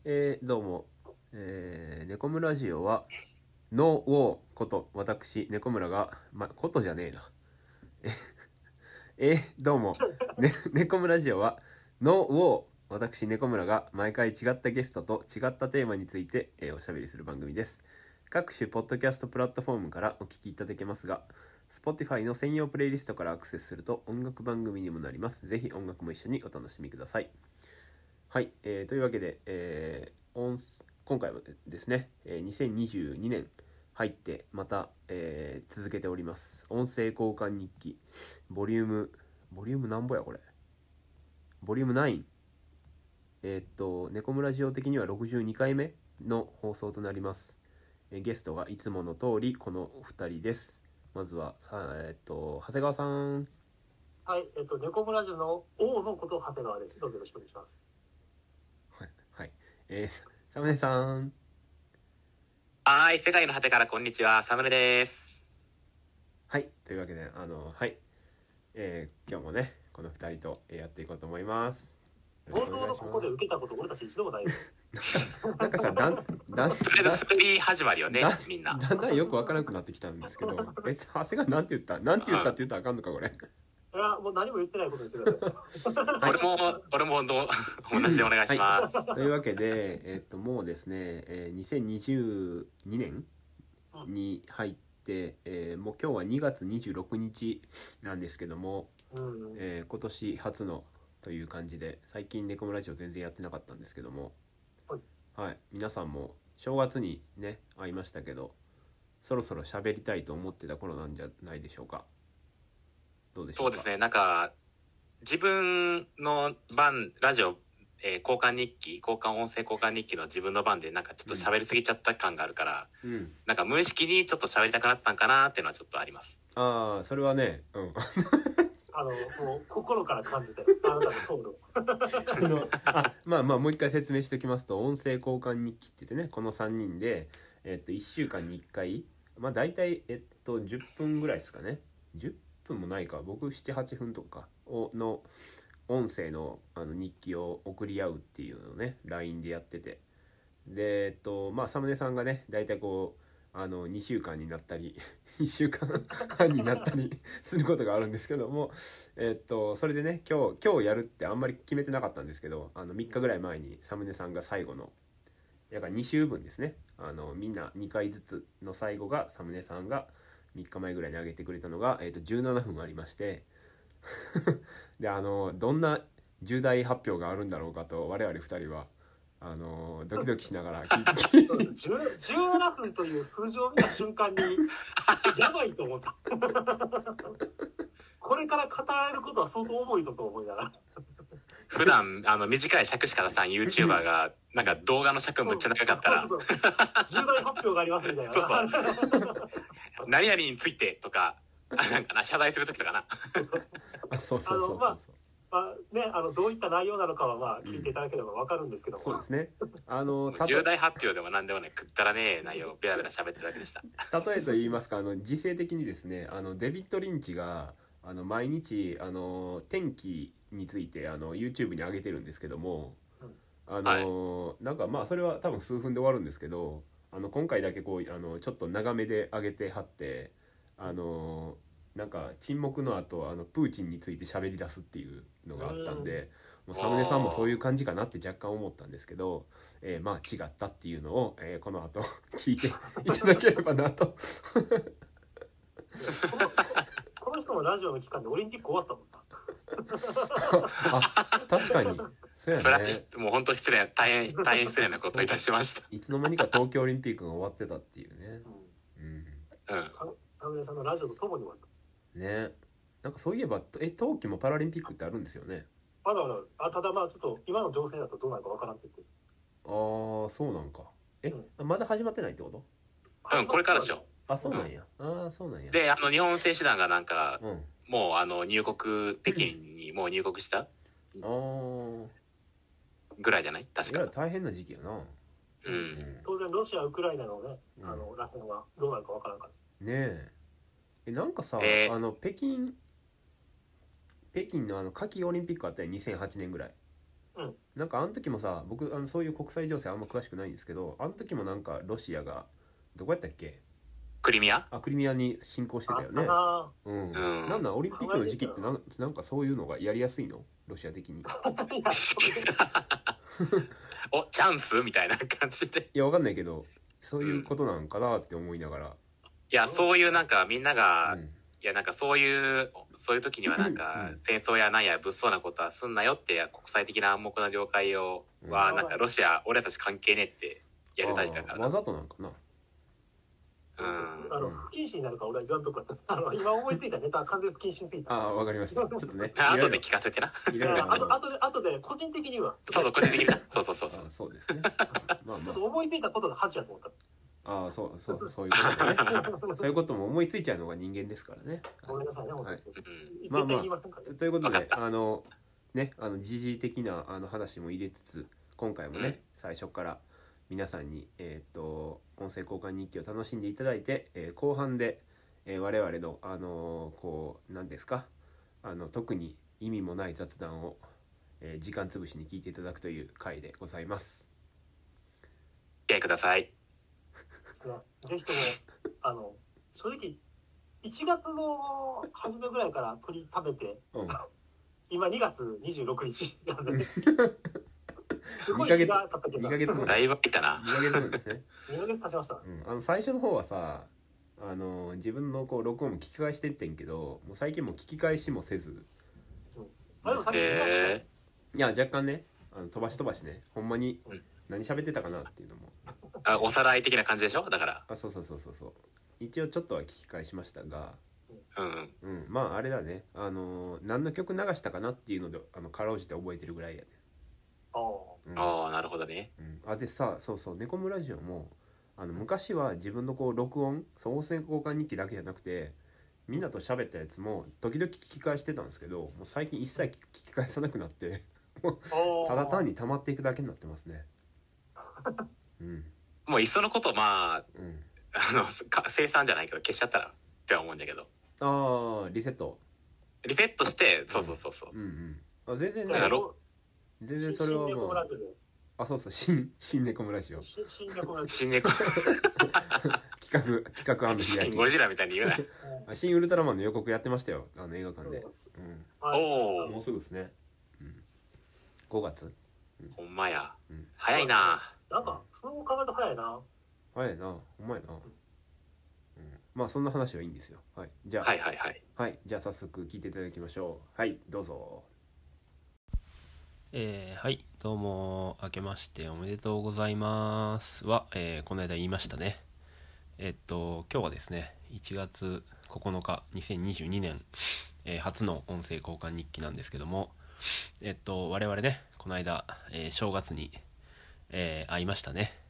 どうも、猫村ラジオはノーウォーこと私猫村が、ことじゃねえなどうも、猫村ラジオはノーウォー私猫村が毎回違ったゲストと違ったテーマについて、おしゃべりする番組です。各種ポッドキャストプラットフォームからお聞きいただけますが、 Spotify の専用プレイリストからアクセスすると音楽番組にもなります。ぜひ音楽も一緒にお楽しみください。はい、というわけで、今回はですね、2022年入ってまた、続けております音声交換日記ボリュームなんぼやこれ、ボリューム9。猫村ラジオ的には62回目の放送となります。ゲストがいつもの通りこのお二人です。まずは長谷川さん。 はい、猫村ラジオの王のこと長谷川です。どうぞよろしくお願いします。 はい、サムネさん。 はい、世界の果てからこんにちは、サムネです。 はい、というわけではい、今日もねこの2人とやっていこうと思います。 冒頭のここで受けたこと俺たち一度もないよなんかさ、 とりあえず滑り始まりよね、みんな。 だんだんよくわからなくなってきたんですけど、長谷川なんて言ったって言ったらあかんのかこれ。 いや、もう何も言ってないことですよはい、俺も同じでお願いします。 はい、というわけで、もうですね、2022年に入って、もう今日は2月26日なんですけども、今年初のという感じで、最近猫村ラジオ全然やってなかったんですけども、はい、皆さんも正月にね会いましたけど、そろそろ喋りたいと思ってた頃なんじゃないでしょうか。どうでしょうか。 そうですね、なんか自分の番ラジオ、交換音声交換日記の自分の番でなんかちょっと喋りすぎちゃった感があるから、なんか無意識にちょっと喋りたくなったんかなっていうのはちょっとあります。 ああ、それはね、 もう心から感じてあなたのトールをもう一回説明しておきますと、音声交換日記って言ってね、この3人で1週間に1回、大体10分ぐらいですかね。10分もないか、僕7、8分とかの音声の日記を送り合うっていうのをね LINE でやってて、でサムネさんがね大体こう2週間になったり1週間半になったりすることがあるんですけども、それでね今日やるってあんまり決めてなかったんですけど、3日ぐらい前にサムネさんが最後のだから2週分ですね、みんな2回ずつの最後がサムネさんが3日前ぐらいに上げてくれたのが、17分ありましてでどんな重大発表があるんだろうかと我々2人はドキドキしながら聞いて 17分という数字を見た瞬間にやばいと思ったこれから語られることは相当重いぞと思いながら普段短い尺しか出さん YouTuber がなんか動画の尺むっちゃ長かったら重大発表がありますみたいな何々についてとかなんかな、謝罪するときとかなそうどういった内容なのかは聞いていただければ分かるんですけども、 そうですね、 重大発表でも何でもね、くったらねえ内容をベラベラ喋ってるだけでした。 例えと言いますか時勢的にですね、デビッド・リンチが毎日天気についてYouTube に上げてるんですけども、なんかそれは多分数分で終わるんですけど、今回だけこうちょっと長めで上げてはって、なんか沈黙の後プーチンについて喋り出すっていうのがあったんで、もうサムネさんもそういう感じかなって若干思ったんですけど、違ったっていうのを、この後聞いていただければなとこの人もラジオの期間でオリンピック終わったもんな確かにそうやね。 それはもう本当大変失礼なことをいたしましたいつの間にか東京オリンピックが終わってたっていうね。 サムネさんのラジオとともに終わったね。なんかそういえば冬季もパラリンピックってあるんですよね。 ただちょっと今の情勢だとどうなるかわからんって言って。 そうなんか。まだ始まってないってこと？ これからでしょ。 そうなんや。そうなんや。 で日本選手団がなんか、もう入国北京にもう入国したぐらいじゃない？確か大変な時期やな。 当然ロシアウクライナのねらへんはどうなるかわからんからねえ。なんかさ、北京の夏季オリンピックあったよ2008年ぐらい、 なんかあの時もさ、僕そういう国際情勢あんま詳しくないんですけど、あの時もなんかロシアがどこやったっけ、 クリミア。 クリミアに侵攻してたよね。うん、なんなんオリンピックの時期ってなんかそういうのがやりやすいの、ロシア的に。 おチャンスみたいな感じで。 いやわかんないけど、そういうことなんかなって思いながら、 いやそういうなんかみんなが、 うん、 いやなんかそういう時にはなんか戦争やなんや物騒なことはすんなよって国際的な暗黙の了解をはなんかロシア俺たち関係ねえってやる大事だから。 わざとなんかな。 不謹慎になるから俺は言わんとこやった。今思いついたネタ完全に不謹慎すぎた。 わかりました。ちょっとね。 後で聞かせてな。 あとで個人的には。 そう個人的にな。そう。 そうですね。まあちょっと思いついたことが恥やと思った。 そういうことね。そういうことも思いついちゃうのが人間ですからね。 ごめんなさいね、 はい。 絶対言いませんからね。 ということでね、時事的な話も入れつつ、今回もね、最初から皆さんに音声交換日記を楽しんでいただいて、後半で、我々のこう何ですか、特に意味もない雑談を、時間つぶしに聞いていただくという回でございます。 お付き合いください。 ぜひとも正直1月の初めぐらいから鳥食べて、今2月26日なんで、すごい日が経ったけど、 2ヶ月だいぶいたな。 2ヶ月分ですね。 2ヶ月経ちました。 最初の方はさ、自分のこう録音も聞き返してってんけど、もう最近もう聞き返しもせず、 でもさっき言いましたね。 いや若干ね、飛ばしね、ほんまに何喋ってたかなっていうのも、 おさらい的な感じでしょ、だから。 そう一応ちょっとは聞き返しましたが、まああれだね、何の曲流したかなっていうのでかろうじて覚えてるぐらいやね。 なるほどね。 でさ、そう猫村ラジオも昔は自分のこう録音、音声交換日記だけじゃなくてみんなと喋ったやつも時々聞き返してたんですけど、もう最近一切聞き返さなくなってただ単に溜まっていくだけになってますね。 もういっそのこと生産じゃないけど消しちゃったらって思うんだけど。 リセットして、 そう。 全然ね、全然それはもうそう新猫村ラジオ。 新猫村新猫企画開き。 新ゴジラみたいに言うな。新ウルトラマンの予告やってましたよ、映画館で。もうすぐですね。5月。 ほんまや。早いな。 なんかそう考えると早いな。 ほんまやな。まあそんな話はいいんですよ。はい。じゃあはい、じゃあ早速聞いていただきましょう。はい、どうぞ。はい、どうも明けましておめでとうございますは、この間言いましたね。今日はですね、1月9日2022年、初の音声交換日記なんですけども、我々ね、この間、正月に、会いましたね。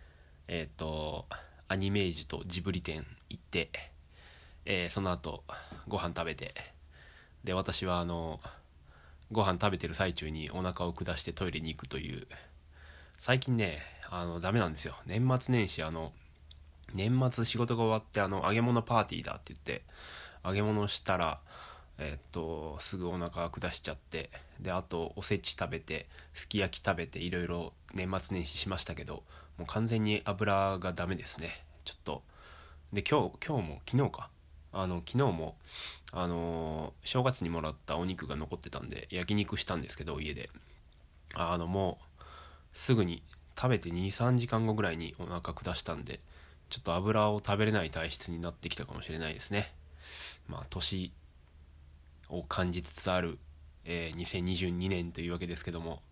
アニメージュとジブリ店行って、その後ご飯食べて、で私はご飯食べてる最中にお腹を下してトイレに行くという、最近ねダメなんですよ。年末年始年末仕事が終わって揚げ物パーティーだって言って揚げ物したらすぐお腹下しちゃって、であとおせち食べてすき焼き食べていろいろ年末年始しましたけど、もう完全に油がダメですね。ちょっとで今日も昨日か昨日も正月にもらったお肉が残ってたんで焼肉したんですけど、家でもうすぐに食べて 2,3 時間後ぐらいにお腹下したんで、ちょっと油を食べれない体質になってきたかもしれないですね。まあ年を感じつつある、2022年というわけですけども、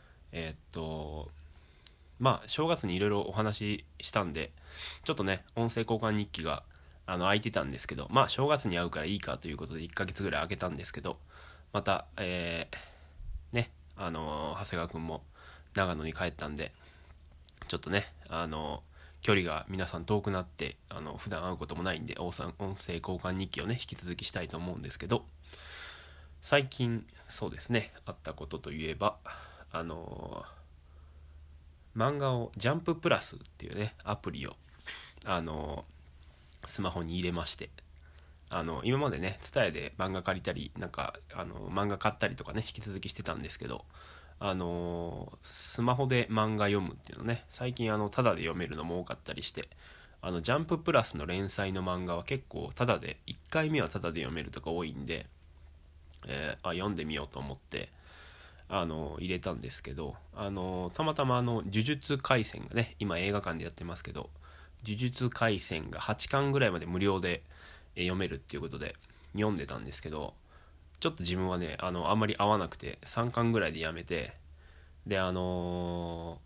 まあ正月にいろいろお話ししたんで、ちょっとね音声交換日記が空いてたんですけど、まあ正月に会うからいいかということで1ヶ月ぐらい空けたんですけど、またね長谷川くんも長野に帰ったんで、ちょっとね距離が皆さん遠くなって普段会うこともないんで音声交換日記をね引き続きしたいと思うんですけど、最近そうですねあったことといえば漫画をジャンププラスっていうねアプリをスマホに入れまして、今までねTSUTAYAで漫画借りたりなんか漫画買ったりとかね引き続きしてたんですけど、 スマホで漫画読むっていうのね、最近タダで読めるのも多かったりして、ジャンププラスの連載の漫画は結構タダで、1回目はタダで読めるとか多いんで、読んでみようと思って入れたんですけど、たまたま呪術廻戦がね、今映画館でやってますけど、呪術廻戦が8巻ぐらいまで無料で読めるっていうことで読んでたんですけど、ちょっと自分はねあんまり合わなくて3巻ぐらいでやめて、でこの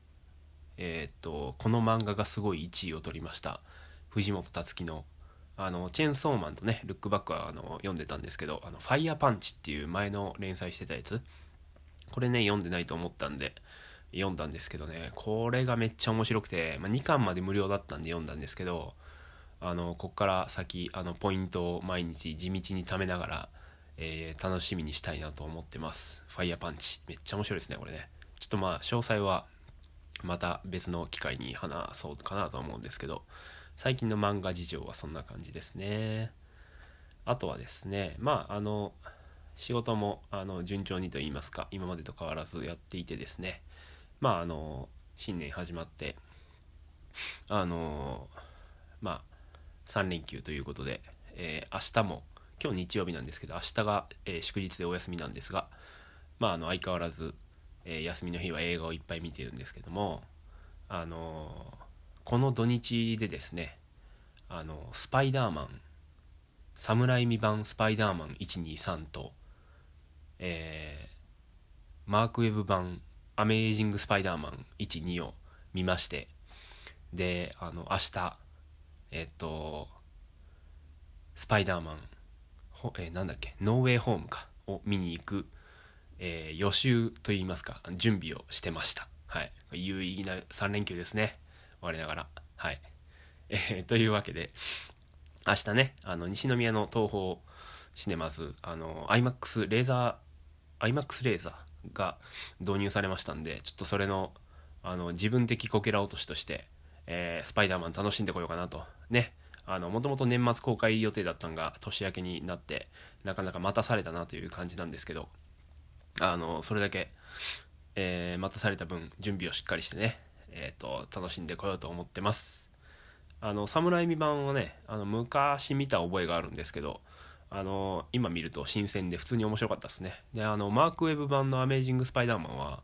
漫画がすごい1位を取りました藤本つ樹のチェンソーマンとねルックバックは読んでたんですけど、ファイヤーパンチっていう前の連載してたやつ、これね読んでないと思ったんで読んだんですけどね、これがめっちゃ面白くて、2巻まで無料だったんで読んだんですけど、こっから先ポイントを毎日地道に貯めながら、楽しみにしたいなと思ってます。ファイヤーパンチめっちゃ面白いですねこれね。ちょっと詳細はまた別の機会に話そうかなと思うんですけど、最近の漫画事情はそんな感じですね。あとはですね、仕事も順調にと言いますか、今までと変わらずやっていてですね、新年始まって3連休ということで、明日も今日日曜日なんですけど、明日が、祝日でお休みなんですが、相変わらず、休みの日は映画をいっぱい見てるんですけども、この土日でですね、スパイダーマンサムライミ版スパイダーマン123と、マークウェブ版アメージングスパイダーマン12を見まして、で明日スパイダーマンノーウェイホームかを見に行く、予習といいますか準備をしてました。はい、有意義な3連休ですね我ながら。はい、というわけで明日ね西宮の東宝シネマズIMAX レーザーが導入されましたんで、ちょっとそれの自分的こけら落としとして、スパイダーマン楽しんでこようかなとね。もともと年末公開予定だったのが年明けになってなかなか待たされたなという感じなんですけど、それだけ、待たされた分準備をしっかりしてね、楽しんでこようと思ってます。サムライミ版はね昔見た覚えがあるんですけど、今見ると新鮮で普通に面白かったですね。でマークウェブ版のアメージングスパイダーマンは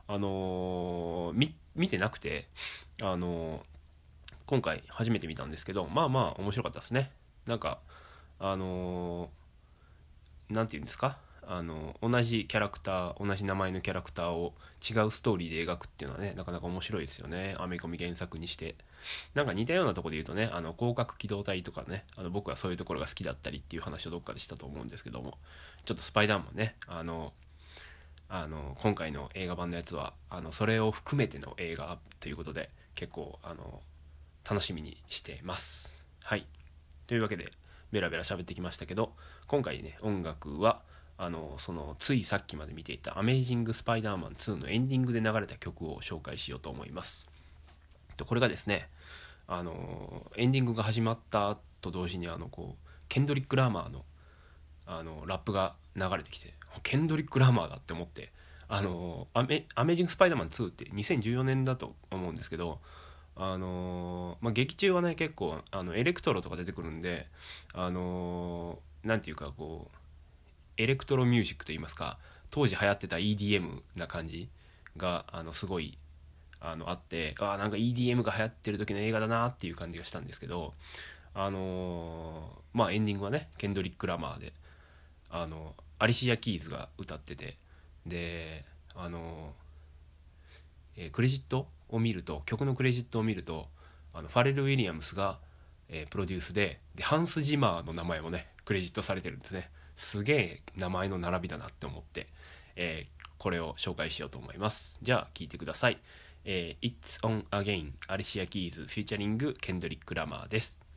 見てなくて今回初めて見たんですけど、面白かったですね。なんかなんていうんですか、同じキャラクター同じ名前のキャラクターを違うストーリーで描くっていうのはねなかなか面白いですよね。アメコミ原作にしてなんか似たようなところで言うとね広角機動隊とかね僕はそういうところが好きだったりっていう話をどっかでしたと思うんですけども、ちょっとスパイダーマンね今回の映画版のやつはそれを含めての映画ということで結構楽しみにしてます。はい、というわけでベラベラ喋ってきましたけど、今回ね音楽はそのついさっきまで見ていたアメージングスパイダーマン2のエンディングで流れた曲を紹介しようと思います。これがですねエンディングが始まったと同時にケンドリック・ラーマーのラップが流れてきて、ケンドリック・ラーマーだって思って、アメージングスパイダーマン2って2014年だと思うんですけど、劇中はね結構エレクトロとか出てくるんでなんていうかエレクトロミュージックといいますか当時流行ってた EDM な感じがすごいあってなんか EDM が流行ってる時の映画だなっていう感じがしたんですけど、エンディングはねケンドリック・ラマーでアリシア・キーズが歌ってて、でクレジットを見ると曲のクレジットを見るとファレル・ウィリアムスが、プロデュースでハンス・ジマーの名前もねクレジットされてるんですね。すげえ名前の並びだなって思って、これを紹介しようと思います。じゃあ聴いてください。It's on Again アリシア・キーズフィーチャリングケンドリック・ラマーです。